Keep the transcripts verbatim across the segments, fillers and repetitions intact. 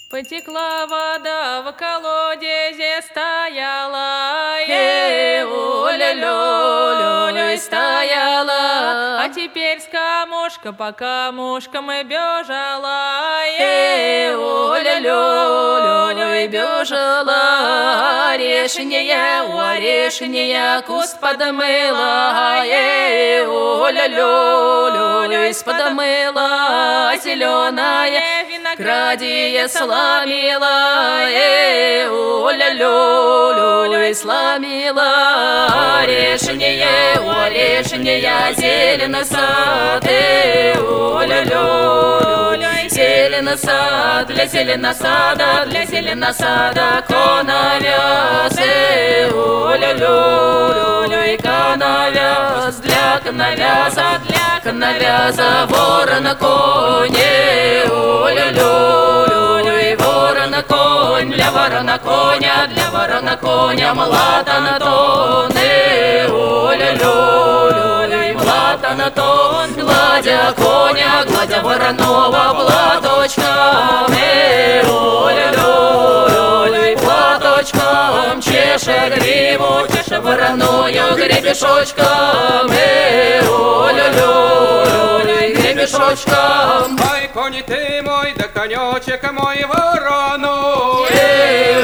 Потекла вода в колодезе, стояла, э, о-ля-лё, стояла, а теперь с камушка по камушкам и бежала, э, о-ля-лё, бежала, орешнее, у орешнее куст подмыла, э, о-ля-лё, подмыла, зеленая виноградие сломила, э, о-ля-лё, сломила, орешнее, у орешнее зелено сад, э, о-ля-лё, зелено сад, для зеленосада, для зеленосада коновяз, э, о-ля-лё, коновяз, для коновяза, для коновяза ворона коне, о-ля-лё, ворона конь, для ворона коня, для ворона коня млата на тон, э, о-ля-лё, млата на тон, гладя коня, гладя вороного платочком, э, о-ля-лё, платочком, чеше гриву, чеше вороною гребешочком, э, о-ля-лё, гребешочком. Ой, кони ты мой, да конечек мой вороной, э,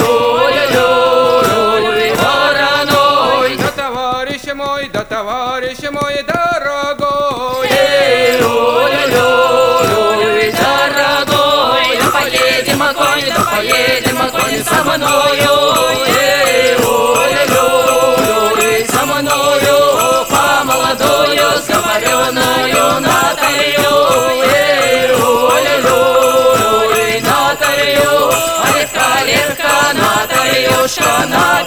о-ля-лё, вороной, да товарищ мой, да товарищ мой дорогой, э, о-ля-лё, дорогой, да поедем, конь, да поедем, конь, со мною, э, о-ля-лё, со мною, по молодою, сговоренную Наталью, э, о-ля-лё, Наталью, а легка, легка, Натальюшка, Наталья.